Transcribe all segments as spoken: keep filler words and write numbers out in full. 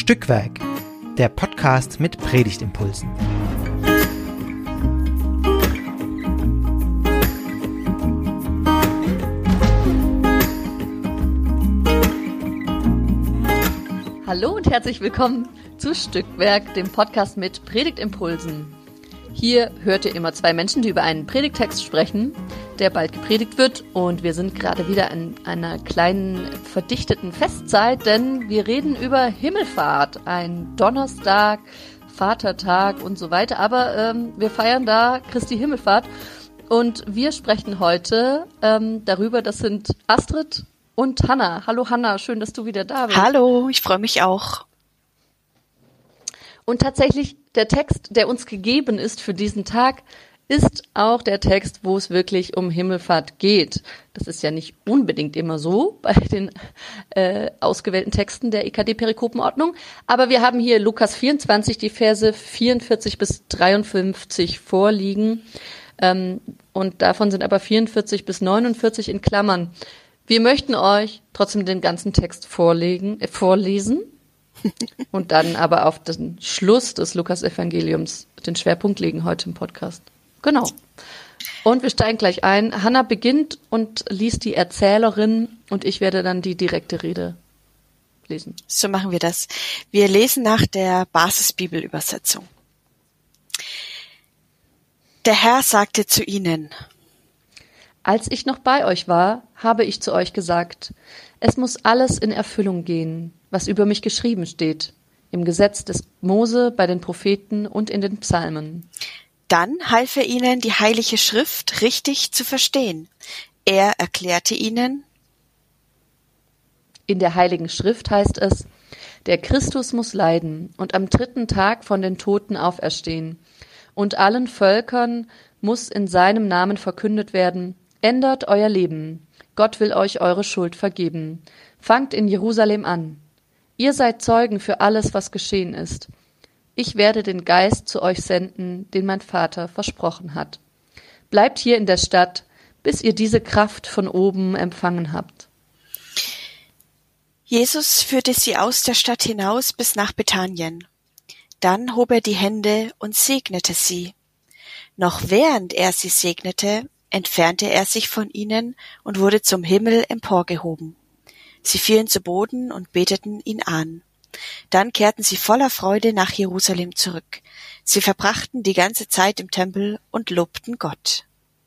Stückwerk, der Podcast mit Predigtimpulsen. Hallo und herzlich willkommen zu Stückwerk, dem Podcast mit Predigtimpulsen. Hier hört ihr immer zwei Menschen, die über einen Predigttext sprechen, der bald gepredigt wird. Und wir sind gerade wieder in einer kleinen verdichteten Festzeit, denn wir reden über Himmelfahrt, ein Donnerstag, Vatertag und so weiter. Aber ähm, wir feiern da Christi Himmelfahrt und wir sprechen heute ähm, darüber, das sind Astrid und Hanna. Hallo Hanna, schön, dass du wieder da bist. Hallo, ich freue mich auch. Und tatsächlich, der Text, der uns gegeben ist für diesen Tag, ist auch der Text, wo es wirklich um Himmelfahrt geht. Das ist ja nicht unbedingt immer so bei den äh, ausgewählten Texten der E K D-Perikopenordnung. Aber wir haben hier Lukas vierundzwanzig, die Verse vierundvierzig bis dreiundfünfzig vorliegen. Ähm, und davon sind aber vierundvierzig bis neunundvierzig in Klammern. Wir möchten euch trotzdem den ganzen Text vorlegen, äh, vorlesen und dann aber auf den Schluss des Lukas-Evangeliums den Schwerpunkt legen heute im Podcast. Genau. Und wir steigen gleich ein. Hanna beginnt und liest die Erzählerin und ich werde dann die direkte Rede lesen. So machen wir das. Wir lesen nach der Basisbibelübersetzung. Der Herr sagte zu ihnen: Als ich noch bei euch war, habe ich zu euch gesagt, es muss alles in Erfüllung gehen, was über mich geschrieben steht, im Gesetz des Mose, bei den Propheten und in den Psalmen. Dann half er ihnen, die Heilige Schrift richtig zu verstehen. Er erklärte ihnen: In der Heiligen Schrift heißt es, der Christus muss leiden und am dritten Tag von den Toten auferstehen. Und allen Völkern muss in seinem Namen verkündet werden: Ändert euer Leben. Gott will euch eure Schuld vergeben. Fangt in Jerusalem an. Ihr seid Zeugen für alles, was geschehen ist. Ich werde den Geist zu euch senden, den mein Vater versprochen hat. Bleibt hier in der Stadt, bis ihr diese Kraft von oben empfangen habt. Jesus führte sie aus der Stadt hinaus bis nach Bethanien. Dann hob er die Hände und segnete sie. Noch während er sie segnete, entfernte er sich von ihnen und wurde zum Himmel emporgehoben. Sie fielen zu Boden und beteten ihn an. Dann kehrten sie voller Freude nach Jerusalem zurück. Sie verbrachten die ganze Zeit im Tempel und lobten Gott.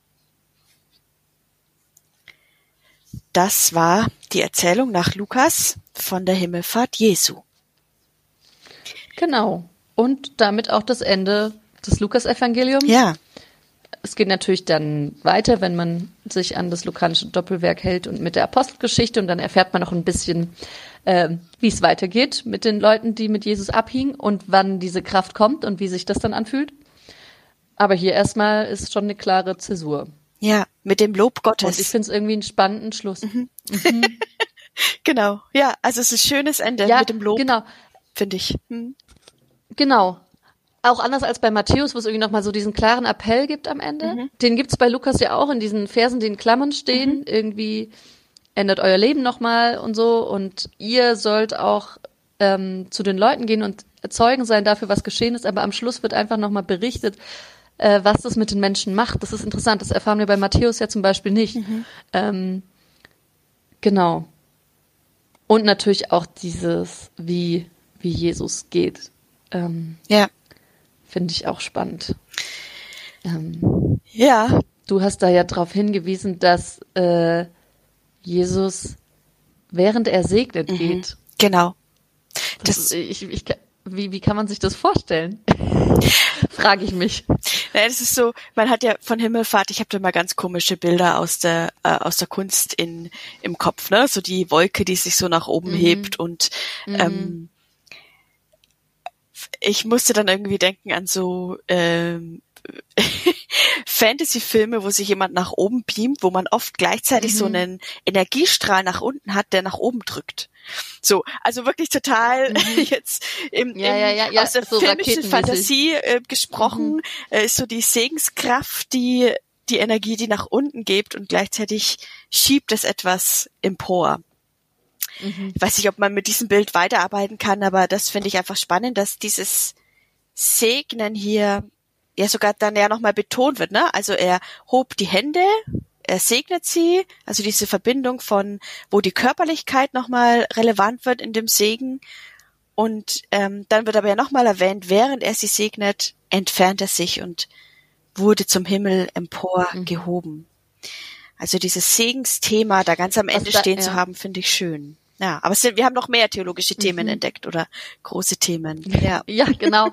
Das war die Erzählung nach Lukas von der Himmelfahrt Jesu. Genau. Und damit auch das Ende des Lukas-Evangeliums. Ja. Es geht natürlich dann weiter, wenn man sich an das lukanische Doppelwerk hält und mit der Apostelgeschichte, und dann erfährt man noch ein bisschen, äh, wie es weitergeht mit den Leuten, die mit Jesus abhingen und wann diese Kraft kommt und wie sich das dann anfühlt. Aber hier erstmal ist schon eine klare Zäsur. Ja, mit dem Lob Gottes. Und ich finde es irgendwie einen spannenden Schluss. Mhm. Mhm. Genau, ja, also es ist ein schönes Ende ja, mit dem Lob, genau. finde ich. Hm. Genau. Auch anders als bei Matthäus, wo es irgendwie nochmal so diesen klaren Appell gibt am Ende. Mhm. Den gibt's bei Lukas ja auch in diesen Versen, die in Klammern stehen. Mhm. Irgendwie ändert euer Leben nochmal und so. Und ihr sollt auch ähm, zu den Leuten gehen und Zeugen sein dafür, was geschehen ist. Aber am Schluss wird einfach nochmal berichtet, äh, was das mit den Menschen macht. Das ist interessant. Das erfahren wir bei Matthäus ja zum Beispiel nicht. Mhm. Ähm, genau. Und natürlich auch dieses, wie, wie Jesus geht. Ähm, ja. Finde ich auch spannend. Ähm, ja. Du hast da ja darauf hingewiesen, dass äh, Jesus, während er segnet, mhm. geht. Genau. Das, das ich, ich, wie, wie kann man sich das vorstellen? Frage ich mich. Ja, das ist so, man hat ja von Himmelfahrt, ich habe da mal ganz komische Bilder aus der äh, aus der Kunst in im Kopf, ne? So die Wolke, die sich so nach oben mhm. hebt und mhm. ähm, ich musste dann irgendwie denken an so ähm, Fantasy-Filme, wo sich jemand nach oben beamt, wo man oft gleichzeitig mhm. so einen Energiestrahl nach unten hat, der nach oben drückt. So, also wirklich total mhm. jetzt im, ja, im, ja, ja, ja, aus der so filmischen Fantasie äh, gesprochen, mhm. äh, ist so die Segenskraft, die die Energie, die nach unten gibt und gleichzeitig schiebt es etwas empor. Mhm. Ich weiß nicht, ob man mit diesem Bild weiterarbeiten kann, aber das finde ich einfach spannend, dass dieses Segnen hier ja sogar dann ja nochmal betont wird, ne? Also er hob die Hände, er segnet sie, also diese Verbindung von, wo die Körperlichkeit nochmal relevant wird in dem Segen. Und ähm, dann wird aber ja nochmal erwähnt, während er sie segnet, entfernt er sich und wurde zum Himmel empor Mhm. gehoben. Also dieses Segensthema da ganz am Ende da- stehen ja. zu haben, finde ich schön. Ja, aber es sind, wir haben noch mehr theologische Themen Mhm. entdeckt oder große Themen. Ja. Ja, genau.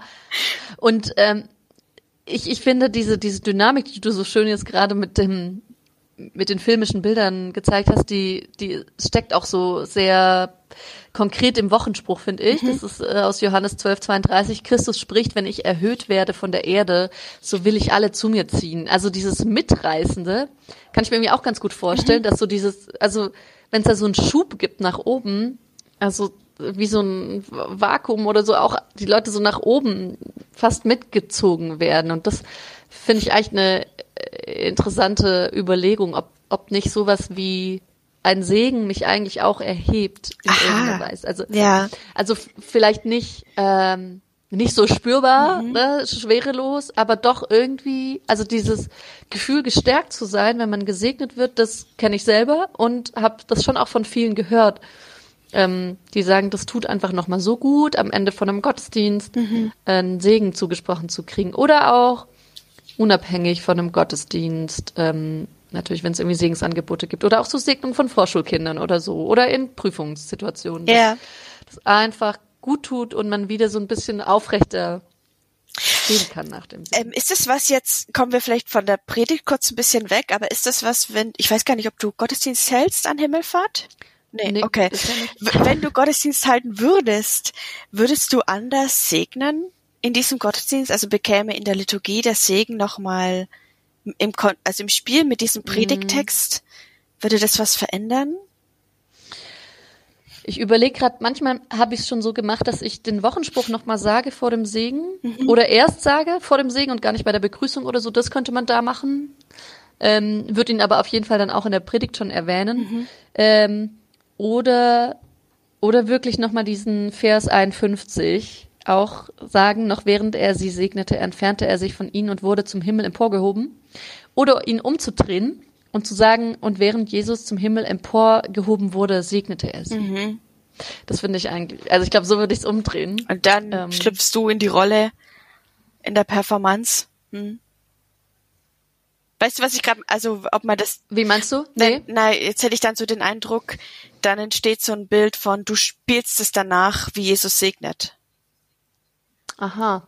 Und ähm, ich, ich finde diese, diese Dynamik, die du so schön jetzt gerade mit dem, mit den filmischen Bildern gezeigt hast, die, die steckt auch so sehr konkret im Wochenspruch, finde ich. Mhm. Das ist äh, aus Johannes zwölf zweiunddreißig. Christus spricht, wenn ich erhöht werde von der Erde, so will ich alle zu mir ziehen. Also dieses Mitreißende kann ich mir irgendwie auch ganz gut vorstellen, Mhm. dass so dieses, also wenn es da so einen Schub gibt nach oben, also wie so ein Vakuum oder so, auch die Leute so nach oben fast mitgezogen werden. Und das finde ich eigentlich eine äh, interessante Überlegung, ob, ob nicht sowas wie ein Segen mich eigentlich auch erhebt in Aha. irgendeiner Weise. Also, Ja. also f- vielleicht nicht, ähm, nicht so spürbar, Mhm. ne, schwerelos, aber doch irgendwie, also dieses Gefühl, gestärkt zu sein, wenn man gesegnet wird, das kenne ich selber und habe das schon auch von vielen gehört. Ähm, die sagen, das tut einfach nochmal so gut, am Ende von einem Gottesdienst Mhm. einen Segen zugesprochen zu kriegen. Oder auch unabhängig von einem Gottesdienst, ähm, natürlich, wenn es irgendwie Segensangebote gibt. Oder auch so Segnung von Vorschulkindern oder so. Oder in Prüfungssituationen. Dass Ja. das einfach gut tut und man wieder so ein bisschen aufrechter stehen kann nach dem Segen. Ähm, ist das was jetzt, kommen wir vielleicht von der Predigt kurz ein bisschen weg, aber ist das was, wenn, ich weiß gar nicht, ob du Gottesdienst hältst an Himmelfahrt? Nee, Nee, okay. bisher nicht. W- Wenn du Gottesdienst halten würdest, würdest du anders segnen in diesem Gottesdienst? Also bekäme in der Liturgie der Segen nochmal im, Kon- also im Spiel mit diesem Predigttext, würde das was verändern? Ich überlege gerade, manchmal habe ich es schon so gemacht, dass ich den Wochenspruch nochmal sage vor dem Segen oder erst sage vor dem Segen und gar nicht bei der Begrüßung oder so. Das könnte man da machen. Ähm, würde ihn aber auf jeden Fall dann auch in der Predigt schon erwähnen. Ähm, oder, oder wirklich nochmal diesen Vers einundfünfzig auch sagen, noch während er sie segnete, entfernte er sich von ihnen und wurde zum Himmel emporgehoben. Oder ihn umzudrehen und zu sagen, und während Jesus zum Himmel emporgehoben wurde, segnete er sie. Mhm. Das finde ich eigentlich, also ich glaube, so würde ich es umdrehen. Und dann Ähm. schlüpfst du in die Rolle in der Performance. Hm. Weißt du, was ich gerade, also ob man das, Wie meinst du? nein, nein, jetzt hätte ich dann so den Eindruck, dann entsteht so ein Bild von, du spielst es danach, wie Jesus segnet. Aha.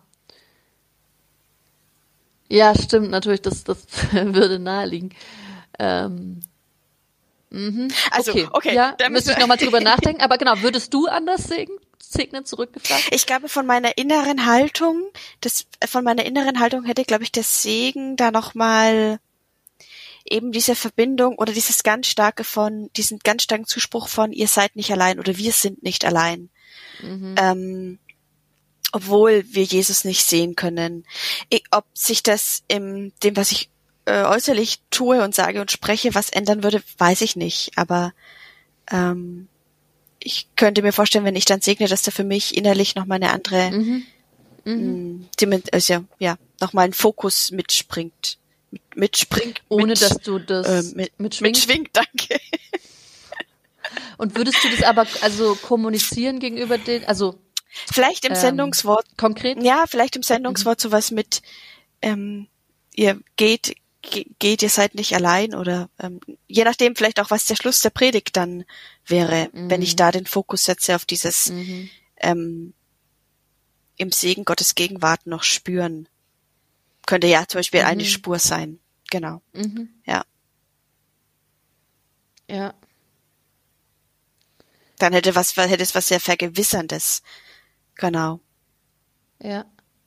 Ja, stimmt, natürlich, das, das würde naheliegen. Ähm, mhm. Also, okay, okay, ja, da müssen müsste ich wir- nochmal drüber nachdenken. Aber genau, würdest du anders segnen? Segnen zurückgefragt? Ich glaube, von meiner inneren Haltung, das, von meiner inneren Haltung hätte, glaube ich, der Segen da nochmal eben diese Verbindung oder dieses ganz starke von, diesen ganz starken Zuspruch von, ihr seid nicht allein oder wir sind nicht allein. Mhm. Ähm, obwohl wir Jesus nicht sehen können. Ich, ob sich das in dem, was ich äh, äußerlich tue und sage und spreche, was ändern würde, weiß ich nicht. Aber ähm, ich könnte mir vorstellen, wenn ich dann segne, dass da für mich innerlich nochmal eine andere, Mhm. Mhm. mh, also ja, ja nochmal ein Fokus mitspringt. Mit, mitspringt. Ohne mit, dass du das äh, mit, mitschwingst. mitschwingt, danke. Und würdest du das aber also kommunizieren gegenüber den, also Vielleicht im Ähm, Sendungswort konkret? Ja, vielleicht im Sendungswort sowas mit, ähm, ihr geht, ge- geht, ihr seid nicht allein oder ähm, je nachdem vielleicht auch, was der Schluss der Predigt dann wäre, Mhm. wenn ich da den Fokus setze auf dieses Mhm. ähm, im Segen Gottes Gegenwart noch spüren. Könnte ja zum Beispiel Mhm. eine Spur sein. Genau. Mhm. Ja. Ja. Dann hätte was, hätte es was sehr Vergewisserndes. Genau. Ja.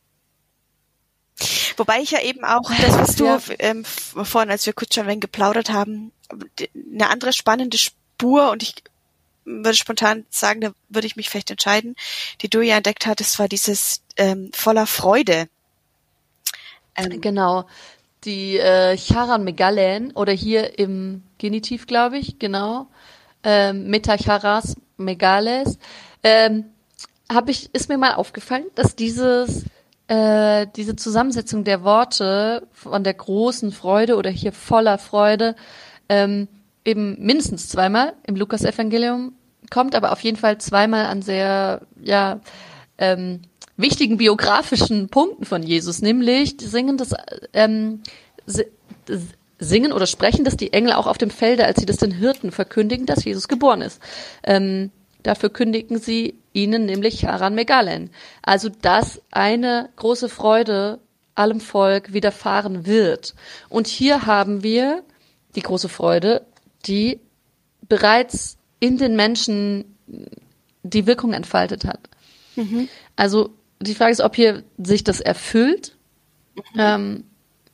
Wobei ich ja eben auch, das, was du Ja. ähm, vorhin, als wir kurz schon wenn geplaudert haben, eine andere spannende Spur, und ich würde spontan sagen, da würde ich mich vielleicht entscheiden, die du ja entdeckt hattest, war dieses ähm, voller Freude. Ähm, Genau. Die äh, Charan Megalen oder hier im Genitiv, glaube ich, genau. Ähm, Metacharas Megales, ähm, habe ich, ist mir mal aufgefallen, dass dieses, äh, diese Zusammensetzung der Worte von der großen Freude oder hier voller Freude, ähm, eben mindestens zweimal im Lukas-Evangelium kommt, aber auf jeden Fall zweimal an sehr, ja, ähm, wichtigen biografischen Punkten von Jesus, nämlich singen das, ähm, singen oder sprechen das die Engel auch auf dem Felde, als sie das den Hirten verkündigen, dass Jesus geboren ist. Ähm, dafür kündigen sie ihnen nämlich Charan Megalen. Also, dass eine große Freude allem Volk widerfahren wird. Und hier haben wir die große Freude, die bereits in den Menschen die Wirkung entfaltet hat. Mhm. Also die Frage ist, ob hier sich das erfüllt, mhm. ähm,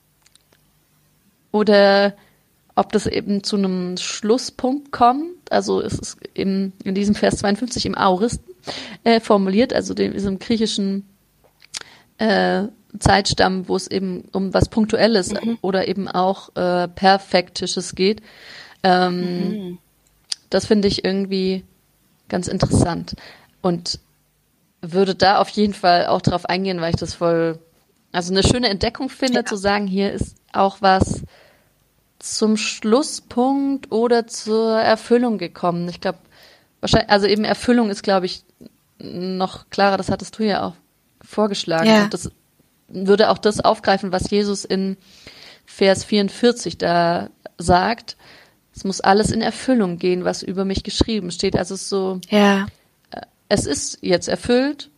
oder ob das eben zu einem Schlusspunkt kommt. Also es ist im, in diesem Vers zweiundfünfzig im Aoristen äh, formuliert, also dem, diesem griechischen äh, Zeitstamm, wo es eben um was Punktuelles mhm. oder eben auch äh, Perfektisches geht. Ähm, mhm. Das finde ich irgendwie ganz interessant und würde da auf jeden Fall auch drauf eingehen, weil ich das voll, also eine schöne Entdeckung finde, ja. zu sagen, hier ist auch was zum Schlusspunkt oder zur Erfüllung gekommen. Ich glaube, wahrscheinlich, also eben Erfüllung ist, glaube ich, noch klarer, das hattest du ja auch vorgeschlagen. Ja. Und das würde auch das aufgreifen, was Jesus in Vers vierundvierzig da sagt. Es muss alles in Erfüllung gehen, was über mich geschrieben steht. Also es ist so, ja. es ist jetzt erfüllt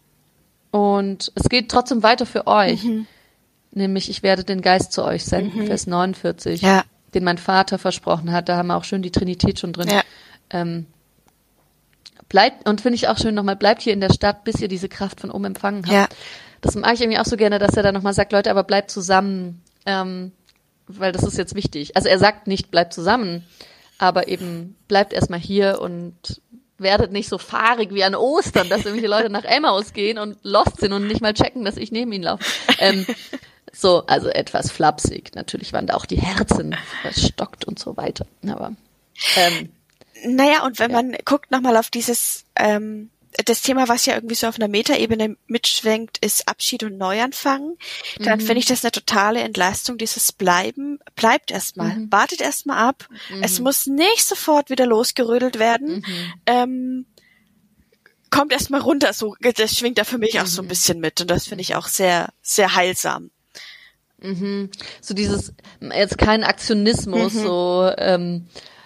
und es geht trotzdem weiter für euch. Mhm. Nämlich, ich werde den Geist zu euch senden, mhm. Vers neunundvierzig, ja. den mein Vater versprochen hat. Da haben wir auch schön die Trinität schon drin. Ja. Ähm, bleibt, und finde ich auch schön nochmal, bleibt hier in der Stadt, bis ihr diese Kraft von oben empfangen habt. Ja. Das mag ich irgendwie auch so gerne, dass er da nochmal sagt, Leute, aber bleibt zusammen, ähm, weil das ist jetzt wichtig. Also er sagt nicht, bleibt zusammen, aber eben bleibt erstmal hier und werdet nicht so fahrig wie an Ostern, dass irgendwelche Leute nach Emmaus gehen und lost sind und nicht mal checken, dass ich neben ihnen laufe. Ähm, so, also etwas flapsig. Natürlich waren da auch die Herzen verstockt und so weiter. Aber ähm, naja, und wenn ja. man guckt nochmal auf dieses ähm, das Thema, was ja irgendwie so auf einer Metaebene mitschwenkt, ist Abschied und Neuanfang. Dann mhm. finde ich das eine totale Entlastung, dieses Bleiben. Bleibt erstmal, mhm. wartet erstmal ab. Mhm. Es muss nicht sofort wieder losgerödelt werden. Mhm. Ähm, kommt erstmal runter. So, das schwingt da für mich mhm. auch so ein bisschen mit. Und das finde ich auch sehr, sehr heilsam. Mhm. So dieses, jetzt kein Aktionismus, mhm. so ähm,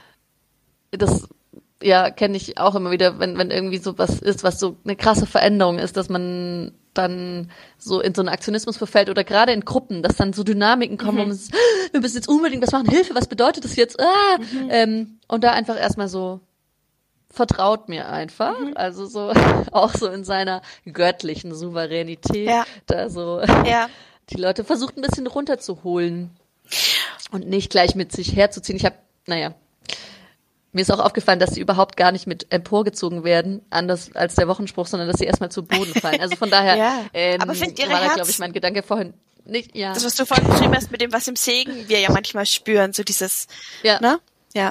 das ja, kenne ich auch immer wieder, wenn wenn irgendwie so was ist, was so eine krasse Veränderung ist, dass man dann so in so einen Aktionismus verfällt oder gerade in Gruppen, dass dann so Dynamiken kommen, mhm. wo man sagt, wir müssen jetzt unbedingt was machen, Hilfe, was bedeutet das jetzt? Ah! Mhm. Ähm, und da einfach erstmal so, vertraut mir einfach, mhm. also so auch so in seiner göttlichen Souveränität, ja. da so ja. die Leute versucht ein bisschen runterzuholen und nicht gleich mit sich herzuziehen. Ich habe, naja, mir ist auch aufgefallen, dass sie überhaupt gar nicht mit emporgezogen werden, anders als der Wochenspruch, sondern dass sie erstmal zu Boden fallen. Also von daher ja. ähm, Aber findet ihre war da, Herz- glaube ich, mein Gedanke vorhin nicht, ja. Das, was du vorhin beschrieben hast mit dem, was im Segen wir ja manchmal spüren, so dieses, ja. ne? Ja.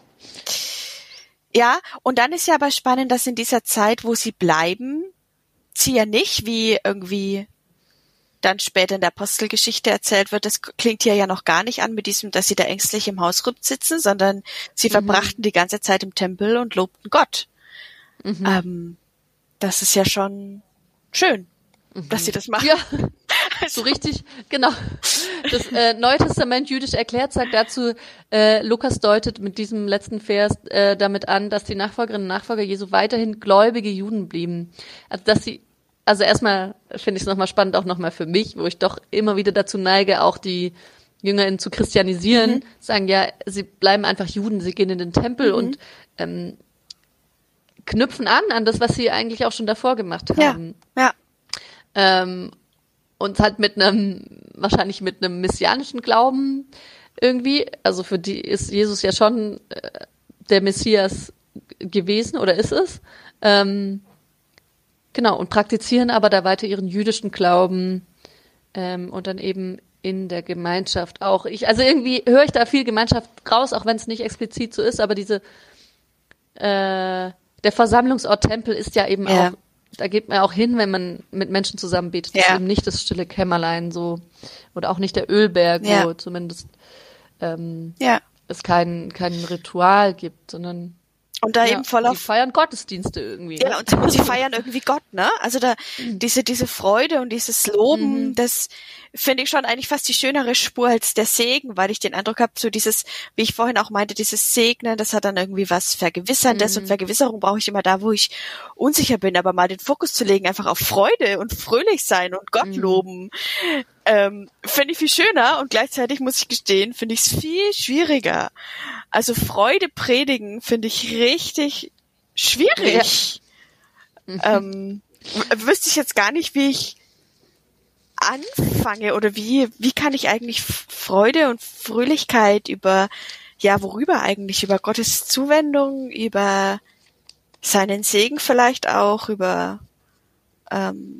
Ja, und dann ist ja aber spannend, dass in dieser Zeit, wo sie bleiben, sie ja nicht wie irgendwie dann später in der Apostelgeschichte erzählt wird, das klingt hier ja noch gar nicht an mit diesem, dass sie da ängstlich im Haus sitzen, sondern sie mhm. verbrachten die ganze Zeit im Tempel und lobten Gott. Mhm. Ähm, das ist ja schon schön, mhm. dass sie das machen. Ja, so richtig, genau. Das äh, Neue Testament jüdisch erklärt sagt dazu, äh, Lukas deutet mit diesem letzten Vers äh, damit an, dass die Nachfolgerinnen und Nachfolger Jesu weiterhin gläubige Juden blieben. Also dass sie Also erstmal finde ich es nochmal spannend, auch nochmal für mich, wo ich doch immer wieder dazu neige, auch die JüngerInnen zu christianisieren, mhm. sagen, ja, sie bleiben einfach Juden, sie gehen in den Tempel mhm. und ähm, knüpfen an, an das, was sie eigentlich auch schon davor gemacht haben. Ja, ja. Ähm, und halt mit einem, wahrscheinlich mit einem messianischen Glauben irgendwie, also für die ist Jesus ja schon äh, der Messias gewesen, oder ist es? Ähm, Genau, und praktizieren aber da weiter ihren jüdischen Glauben ähm, und dann eben in der Gemeinschaft auch. Ich, also irgendwie höre ich da viel Gemeinschaft raus, auch wenn es nicht explizit so ist, aber diese äh, der der Versammlungsort Tempel ist ja eben Ja. auch, da geht man auch hin, wenn man mit Menschen zusammen betet. Das Ja. ist eben nicht das stille Kämmerlein so, oder auch nicht der Ölberg, Ja. wo zumindest ähm, Ja. es kein, kein Ritual gibt, sondern Und da ja, eben voll die auf feiern Gottesdienste irgendwie. Ja, Ne? und, und sie feiern irgendwie Gott, ne? Also da diese diese Freude und dieses Loben, Mhm. das finde ich schon eigentlich fast die schönere Spur als der Segen, weil ich den Eindruck habe, so dieses, wie ich vorhin auch meinte, dieses Segnen, das hat dann irgendwie was Vergewisserndes Mhm. und Vergewisserung brauche ich immer da, wo ich unsicher bin, aber mal den Fokus zu legen, einfach auf Freude und fröhlich sein und Gott Mhm. loben, ähm, finde ich viel schöner und gleichzeitig muss ich gestehen, finde ich es viel schwieriger. Also Freude predigen finde ich richtig schwierig. Mhm. Ähm, w- wüsste ich jetzt gar nicht, wie ich anfange oder wie, wie kann ich eigentlich F- Freude und Fröhlichkeit über, ja, worüber eigentlich? Über Gottes Zuwendung, über seinen Segen vielleicht auch, über ähm,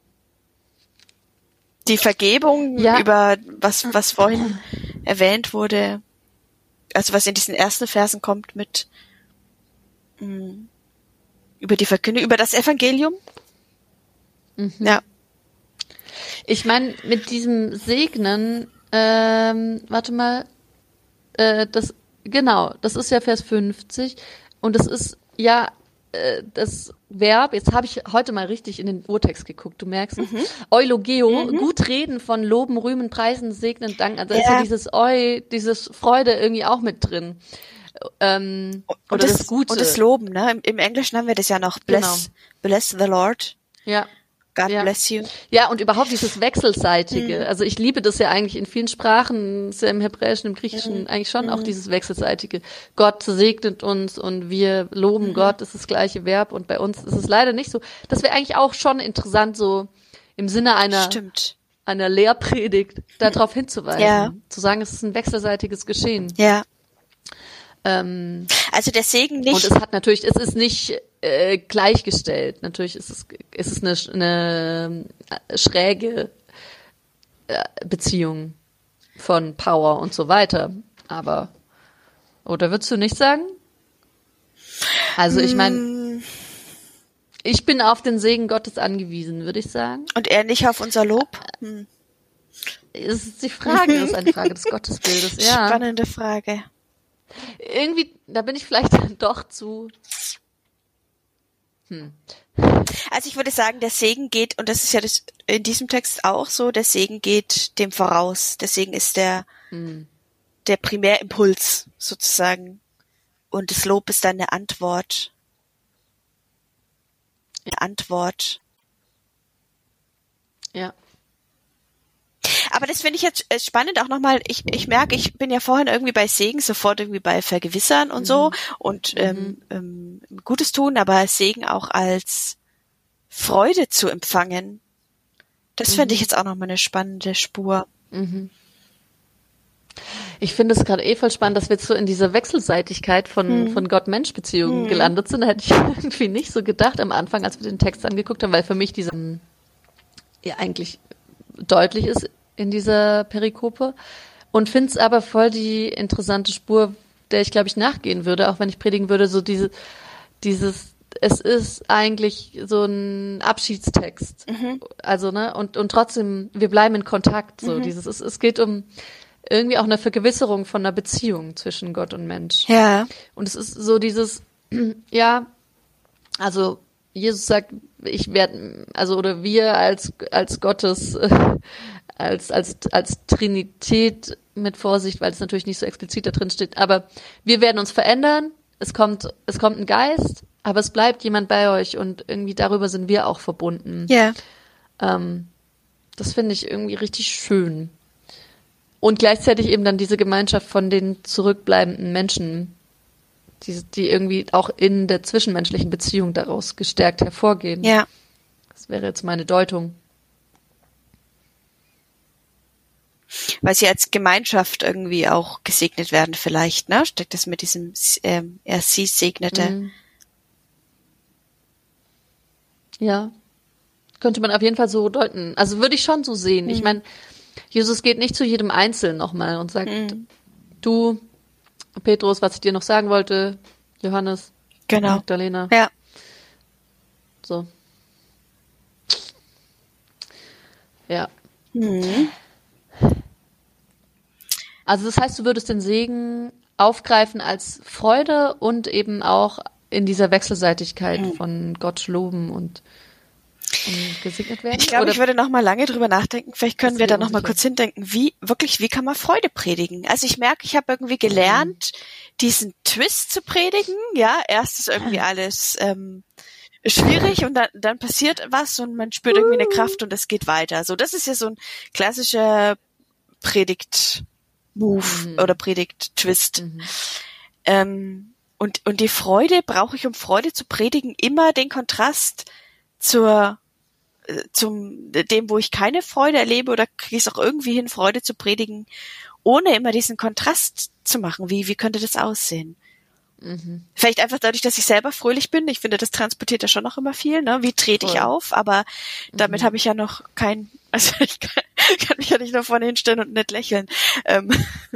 die Vergebung, Ja. über was, was vorhin erwähnt wurde, also was in diesen ersten Versen kommt mit mh, über die Verkündigung, über das Evangelium. Mhm. Ja. Ich meine, mit diesem Segnen, ähm, warte mal, äh, das, genau, das ist ja Vers fünfzig und das ist ja äh, das Verb, jetzt habe ich heute mal richtig in den Urtext geguckt, du merkst es, Eulogeo, gut reden von Loben, Rühmen, Preisen, Segnen, Danken, also da ist Ja. ja dieses Eu, dieses Freude irgendwie auch mit drin. Ähm, Und oder das, das, Gute. und das Loben, ne? Im, Im Englischen haben wir das ja noch. Bless, bless the Lord. Ja. God Ja. bless you. Ja, und überhaupt dieses Wechselseitige. Mhm. Also ich liebe das ja eigentlich in vielen Sprachen, ist ja im Hebräischen, im Griechischen Mhm. eigentlich schon auch Mhm. dieses Wechselseitige. Gott segnet uns und wir loben Mhm. Gott, ist das gleiche Verb und bei uns ist es leider nicht so. Das wäre eigentlich auch schon interessant, so im Sinne einer, Stimmt. einer Lehrpredigt darauf hinzuweisen. Ja. Zu sagen, es ist ein wechselseitiges Geschehen. Ja. Ähm, Also der Segen und nicht. es hat natürlich, es ist nicht äh, gleichgestellt. Natürlich ist es, ist es eine, eine äh, schräge äh, Beziehung von Power und so weiter. Aber, oder würdest du nicht sagen? Also ich meine, Mm, ich bin auf den Segen Gottes angewiesen, würde ich sagen. Und er nicht auf unser Lob? Hm. Es ist die Frage, das ist eine Frage des Gottesbildes. Ja, Spannende Frage. irgendwie, da bin ich vielleicht doch zu. Hm. Also ich würde sagen, der Segen geht, und das ist ja das, in diesem Text auch so, der Segen geht dem voraus. Der Segen ist der, Hm. der Primärimpuls sozusagen. Und das Lob ist dann eine Antwort. Eine Antwort. Ja. Aber das finde ich jetzt äh, spannend auch nochmal. Ich, ich merke, ich bin ja vorhin irgendwie bei Segen sofort irgendwie bei Vergewissern und so und ähm, ähm, Gutes tun, aber Segen auch als Freude zu empfangen. Das finde ich jetzt auch nochmal eine spannende Spur. Mhm. Ich finde es gerade eh voll spannend, dass wir jetzt so in dieser Wechselseitigkeit von, von Gott-Mensch-Beziehungen gelandet sind. Da hätte ich irgendwie nicht so gedacht am Anfang, als wir den Text angeguckt haben, weil für mich dieser ja eigentlich deutlich ist in dieser Perikope und finde es aber voll die interessante Spur, der ich glaube ich nachgehen würde, auch wenn ich predigen würde, so diese, dieses, es ist eigentlich so ein Abschiedstext, also ne und und trotzdem wir bleiben in Kontakt, so dieses, es, es geht um irgendwie auch eine Vergewisserung von einer Beziehung zwischen Gott und Mensch. Ja. Und es ist so dieses, ja, also Jesus sagt, ich werde, also oder wir als als Gottes, äh, als als als Trinität mit Vorsicht, weil es natürlich nicht so explizit da drin steht, aber wir werden uns verändern. Es kommt es kommt ein Geist, aber es bleibt jemand bei euch und irgendwie darüber sind wir auch verbunden. Ja. Ähm, das finde ich irgendwie richtig schön. Und gleichzeitig eben dann diese Gemeinschaft von den zurückbleibenden Menschen, die, die irgendwie auch in der zwischenmenschlichen Beziehung daraus gestärkt hervorgehen. Ja. Das wäre jetzt meine Deutung. Weil sie als Gemeinschaft irgendwie auch gesegnet werden vielleicht, ne? Steckt das mit diesem, ähm, er sie segnete. Mhm. Ja. Könnte man auf jeden Fall so deuten. Also würde ich schon so sehen. Mhm. Ich meine, Jesus geht nicht zu jedem Einzelnen nochmal und sagt, Mhm. du, Petrus, was ich dir noch sagen wollte, Johannes, Genau. Magdalena, Ja. So. Ja. Mhm. Also das heißt, du würdest den Segen aufgreifen als Freude und eben auch in dieser Wechselseitigkeit Mhm. von Gott loben und, und gesegnet werden? Ich glaube, Oder- ich würde noch mal lange drüber nachdenken. Vielleicht können Das wir ist da mir noch mal unsicher. kurz hindenken, wie wirklich, wie kann man Freude predigen? Also ich merke, ich habe irgendwie gelernt, diesen Twist zu predigen. Ja, erst ist irgendwie alles ähm, schwierig und dann, dann passiert was und man spürt irgendwie eine Kraft und es geht weiter. So, das ist ja so ein klassischer Predigt-Move Mhm. oder Predigt-Twist. Mhm. Ähm, und, und die Freude brauche ich, um Freude zu predigen, immer den Kontrast zur, äh, zum, dem, wo ich keine Freude erlebe, oder kriege ich es auch irgendwie hin, Freude zu predigen, ohne immer diesen Kontrast zu machen. Wie, wie könnte das aussehen? Mhm. Vielleicht einfach dadurch, dass ich selber fröhlich bin. Ich finde, das transportiert ja schon noch immer viel, ne? Wie trete ich Voll. auf? Aber damit Mhm. habe ich ja noch kein, also ich kann, kann mich ja nicht nur vorne hinstellen und nicht lächeln. Ähm,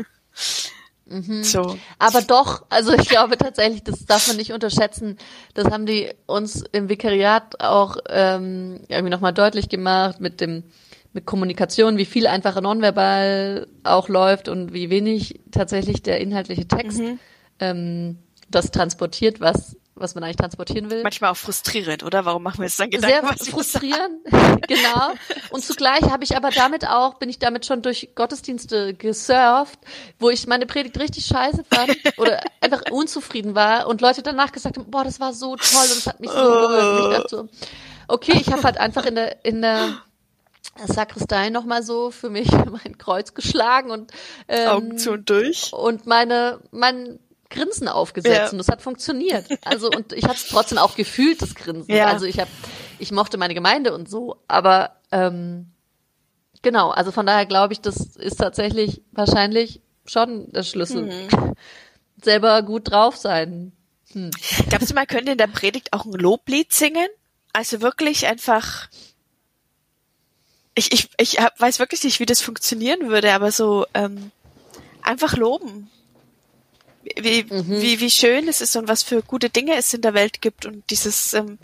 Mhm. so. Aber doch, also ich glaube tatsächlich, das darf man nicht unterschätzen. Das haben die uns im Vikariat auch ähm, irgendwie nochmal deutlich gemacht mit dem mit Kommunikation, wie viel einfach nonverbal auch läuft und wie wenig tatsächlich der inhaltliche Text Mhm. ähm, das transportiert, was was man eigentlich transportieren will. Manchmal auch frustrierend, oder? Warum machen wir jetzt dann Gedanken, Sehr was ich muss sagen? frustrierend, genau. Und zugleich habe ich aber damit auch, bin ich damit schon durch Gottesdienste gesurft, wo ich meine Predigt richtig scheiße fand oder einfach unzufrieden war und Leute danach gesagt haben, boah, das war so toll und es hat mich so berührt. Und ich dachte so, okay, ich habe halt einfach in der in der Sakristei nochmal so für mich mein Kreuz geschlagen und ähm, Augen zu und durch. und meine mein Grinsen aufgesetzt Ja. und das hat funktioniert. Also und ich habe es trotzdem auch gefühlt, das Grinsen. Ja. Also ich habe, ich mochte meine Gemeinde und so, aber ähm, genau. Also von daher glaube ich, das ist tatsächlich wahrscheinlich schon der Schlüssel. Mhm. Selber gut drauf sein. Hm. Glaubst du, man könnte in der Predigt auch ein Loblied singen? Also wirklich einfach. Ich ich ich hab, weiß wirklich nicht, wie das funktionieren würde, aber so ähm, einfach loben. Wie, Mhm. wie, wie schön es ist und was für gute Dinge es in der Welt gibt und dieses, ähm,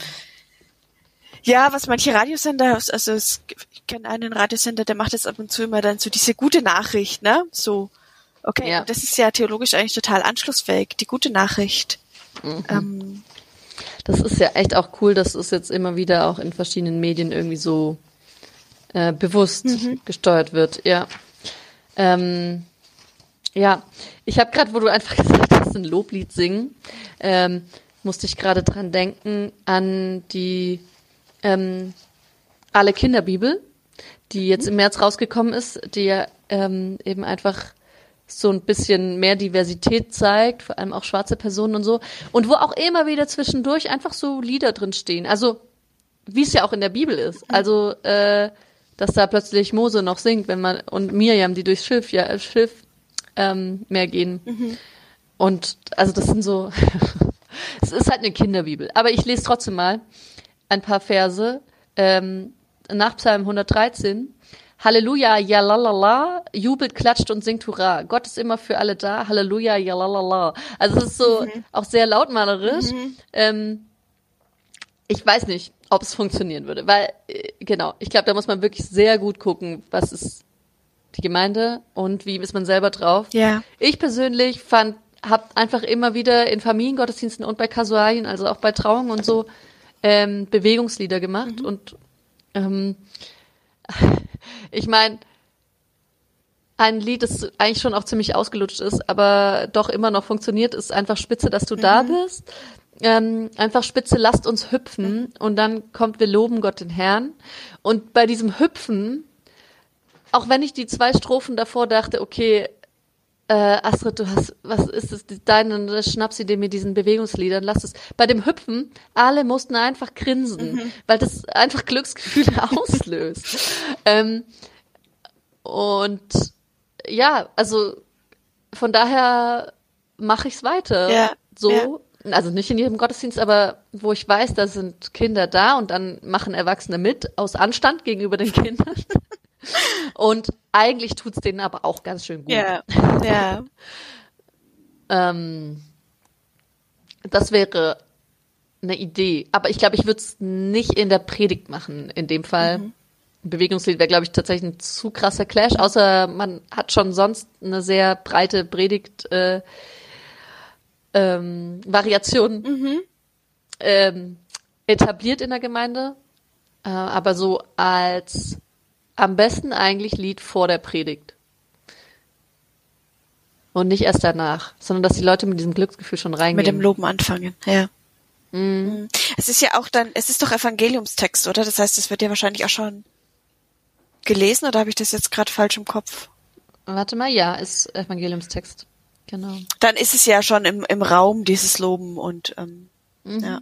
ja, was manche Radiosender, also es, ich kenne einen Radiosender, der macht jetzt ab und zu immer dann so diese gute Nachricht, ne, so, okay, Ja. und das ist ja theologisch eigentlich total anschlussfähig, die gute Nachricht. Mhm. Ähm, Das ist ja echt auch cool, dass es jetzt immer wieder auch in verschiedenen Medien irgendwie so äh, bewusst Mhm. gesteuert wird. Ja. Ähm, ja, ich habe gerade, wo du einfach gesagt hast, ein Loblied singen, ähm, musste ich gerade dran denken an die ähm, Alle Kinderbibel, die jetzt im März rausgekommen ist, die ja ähm, eben einfach so ein bisschen mehr Diversität zeigt, vor allem auch schwarze Personen und so, und wo auch immer wieder zwischendurch einfach so Lieder drin stehen. Also wie es ja auch in der Bibel ist. Also äh, dass da plötzlich Mose noch singt, wenn man und Mirjam, die durchs Schilf ja Schilf ähm, mehr gehen. Mhm. Und also das sind so, es ist halt eine Kinderbibel. Aber ich lese trotzdem mal ein paar Verse ähm, nach Psalm hundertdreizehn. Halleluja, ja lalala, jubelt, klatscht und singt Hurra. Gott ist immer für alle da. Halleluja, ja lalala. Also es ist so Mhm. auch sehr lautmalerisch. Mhm. Ähm, ich weiß nicht, ob es funktionieren würde, weil äh, genau, ich glaube, da muss man wirklich sehr gut gucken, was ist die Gemeinde und wie ist man selber drauf. Ja. Ich persönlich fand, habe einfach immer wieder in Familiengottesdiensten und bei Kasualien, also auch bei Trauungen und so, ähm, Bewegungslieder gemacht. Mhm. Und ähm, ich meine, ein Lied, das eigentlich schon auch ziemlich ausgelutscht ist, aber doch immer noch funktioniert, ist einfach Spitze, dass du da Mhm. bist. Ähm, einfach Spitze, lasst uns hüpfen. Und dann kommt, wir loben Gott den Herrn. Und bei diesem Hüpfen, auch wenn ich die zwei Strophen davor dachte, okay, äh, Astrid, du hast, was ist es, deine Schnapsidee mit diesen Bewegungsliedern, lass es. Bei dem Hüpfen, alle mussten einfach grinsen, Mhm. weil das einfach Glücksgefühle auslöst. ähm, und ja, also von daher mache ich's weiter. Ja, So, ja. also nicht in jedem Gottesdienst, aber wo ich weiß, da sind Kinder da und dann machen Erwachsene mit, aus Anstand gegenüber den Kindern. Und eigentlich tut's denen aber auch ganz schön gut. Ja, ja. Ähm, das wäre eine Idee. Aber ich glaube, ich würde es nicht in der Predigt machen, in dem Fall. Mhm. Ein Bewegungslied wäre, glaube ich, tatsächlich ein zu krasser Clash, außer man hat schon sonst eine sehr breite Predigt äh, ähm, Variation mhm. ähm, etabliert in der Gemeinde. Äh, aber so als am besten eigentlich Lied vor der Predigt. Und nicht erst danach, sondern dass die Leute mit diesem Glücksgefühl schon reingehen. Mit dem Loben anfangen, ja. Mm. Es ist ja auch dann, es ist doch Evangeliumstext, oder? Das heißt, es wird ja wahrscheinlich auch schon gelesen, oder habe ich das jetzt gerade falsch im Kopf? Warte mal, ja, ist Evangeliumstext, genau. Dann ist es ja schon im, im Raum, dieses Loben und, ähm, mhm. ja.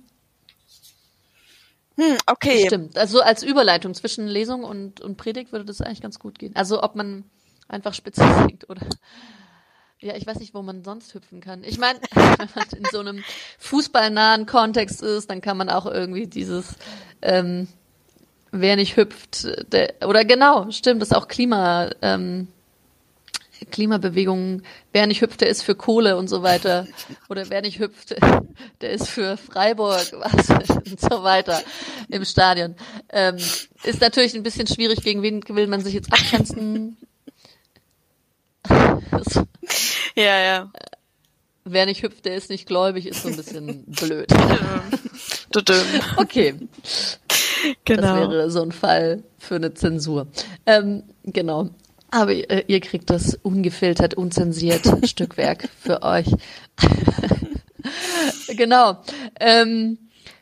Hm, okay. Stimmt, also als Überleitung zwischen Lesung und, und Predigt würde das eigentlich ganz gut gehen. Also ob man einfach speziell singt oder... Ja, ich weiß nicht, wo man sonst hüpfen kann. Ich meine, wenn man in so einem fußballnahen Kontext ist, dann kann man auch irgendwie dieses, ähm, wer nicht hüpft, der, oder genau, stimmt, das ist auch Klima, ähm, Klimabewegung, wer nicht hüpft, der ist für Kohle und so weiter. Oder wer nicht hüpft, der ist für Freiburg, was und so weiter im Stadion. Ähm, ist natürlich ein bisschen schwierig, gegen wen will man sich jetzt abgrenzen. Ja, ja. Wer nicht hüpft, der ist nicht gläubig, ist so ein bisschen blöd. Okay. Genau. Das wäre so ein Fall für eine Zensur. Ähm, genau. Aber äh, ihr kriegt das ungefiltert, unzensiert Stückwerk für euch. Genau. Ähm,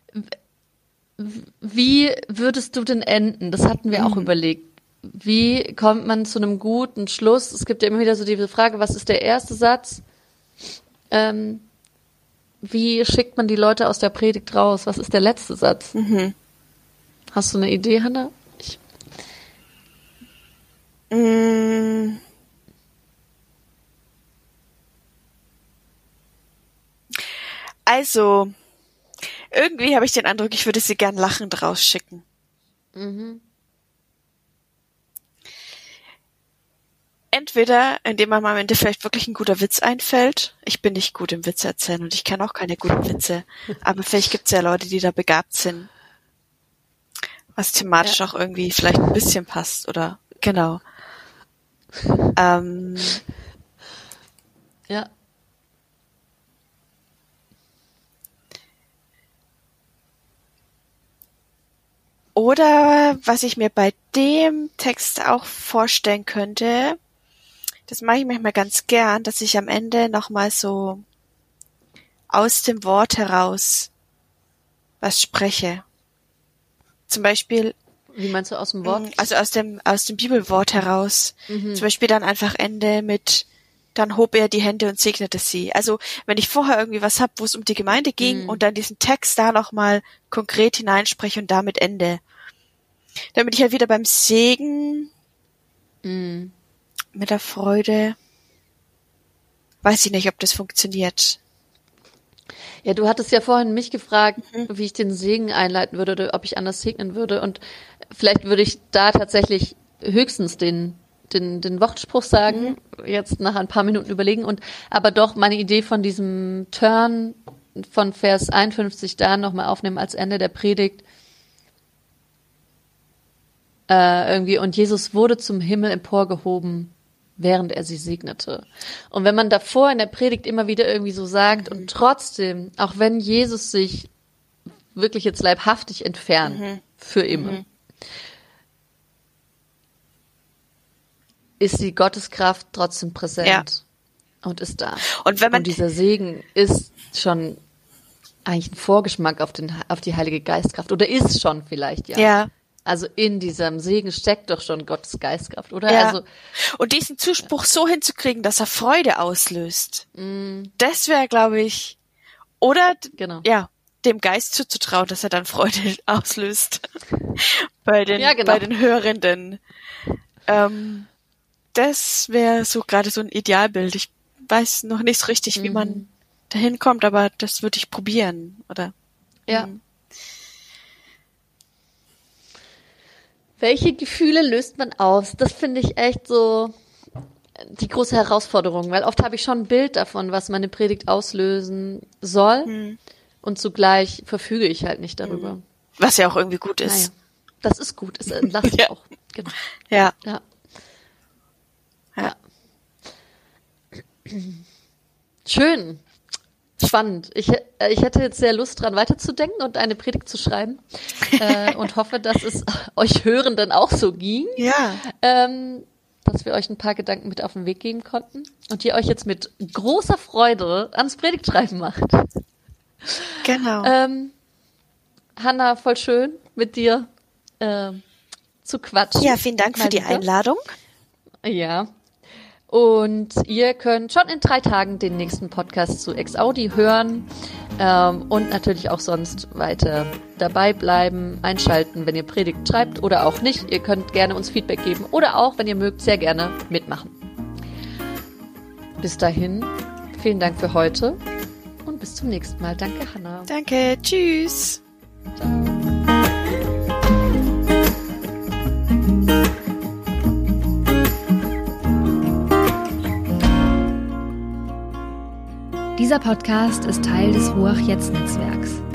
wie würdest du denn enden? Das hatten wir auch mhm. überlegt. Wie kommt man zu einem guten Schluss? Es gibt ja immer wieder so diese Frage, was ist der erste Satz? Ähm, wie schickt man die Leute aus der Predigt raus? Was ist der letzte Satz? Mhm. Hast du eine Idee, Hannah? Ich mm. Also, irgendwie habe ich den Eindruck, ich würde sie gern lachend rausschicken. Mhm. Entweder, indem man am Ende vielleicht wirklich ein guter Witz einfällt. Ich bin nicht gut im Witze erzählen und ich kenne auch keine guten Witze. Aber vielleicht gibt es ja Leute, die da begabt sind. Was thematisch ja. auch irgendwie vielleicht ein bisschen passt, oder? Genau. ähm. Ja. Oder was ich mir bei dem Text auch vorstellen könnte, das mache ich manchmal ganz gern, dass ich am Ende nochmal so aus dem Wort heraus was spreche. Zum Beispiel. Wie meinst du aus dem Wort? Also aus dem, aus dem Bibelwort heraus. Mhm. Zum Beispiel dann einfach Ende mit, dann hob er die Hände und segnete sie. Also wenn ich vorher irgendwie was hab, wo es um die Gemeinde ging mhm. und dann diesen Text da nochmal konkret hineinspreche und damit Ende. Damit ich halt wieder beim Segen mhm. mit der Freude, weiß ich nicht, ob das funktioniert. Ja, du hattest ja vorhin mich gefragt, mhm. wie ich den Segen einleiten würde oder ob ich anders segnen würde, und vielleicht würde ich da tatsächlich höchstens den den den Wortspruch sagen, mhm. jetzt nach ein paar Minuten überlegen, und aber doch meine Idee von diesem Turn von Vers einundfünfzig da nochmal aufnehmen als Ende der Predigt. Äh, irgendwie, und Jesus wurde zum Himmel emporgehoben, während er sie segnete. Und wenn man davor in der Predigt immer wieder irgendwie so sagt, mhm. und trotzdem, auch wenn Jesus sich wirklich jetzt leibhaftig entfernt, mhm. für immer, mhm. ist die Gotteskraft trotzdem präsent ja. und ist da. Und wenn man und dieser Segen ist schon eigentlich ein Vorgeschmack auf den auf die Heilige Geistkraft, oder ist schon vielleicht, ja. Ja. Also in diesem Segen steckt doch schon Gottes Geistkraft, oder? Ja. Also, und diesen Zuspruch so hinzukriegen, dass er Freude auslöst, mm. das wäre, glaube ich, oder genau. ja, dem Geist zuzutrauen, dass er dann Freude auslöst bei den ja, genau. bei den Hörenden. Ähm, das wäre so gerade so ein Idealbild. Ich weiß noch nicht so richtig, wie mm. man dahin kommt, aber das würde ich probieren, oder? Ja. Mm. Welche Gefühle löst man aus? Das finde ich echt so die große Herausforderung, weil oft habe ich schon ein Bild davon, was meine Predigt auslösen soll. Hm. Und zugleich verfüge ich halt nicht darüber. Was ja auch irgendwie gut ist. Naja, das ist gut, es entlastet Ja. auch. Genau. Ja. Ja. Ja. Schön. Spannend. Ich, äh, ich hätte jetzt sehr Lust dran weiterzudenken und eine Predigt zu schreiben äh, und hoffe, dass es euch Hörenden auch so ging, Ja. ähm, dass wir euch ein paar Gedanken mit auf den Weg geben konnten und ihr euch jetzt mit großer Freude ans Predigtschreiben macht. Genau. Ähm, Hanna, voll schön mit dir äh, zu quatschen. Ja, vielen Dank Mal für die wieder. Einladung. Ja. Und ihr könnt schon in drei Tagen den nächsten Podcast zu Ex-Audi hören ähm, und natürlich auch sonst weiter dabei bleiben, einschalten, wenn ihr Predigt schreibt oder auch nicht. Ihr könnt gerne uns Feedback geben oder auch, wenn ihr mögt, sehr gerne mitmachen. Bis dahin, vielen Dank für heute und bis zum nächsten Mal. Danke, Hanna. Danke. Tschüss. Dieser Podcast ist Teil des Ruach Jetzt Netzwerks.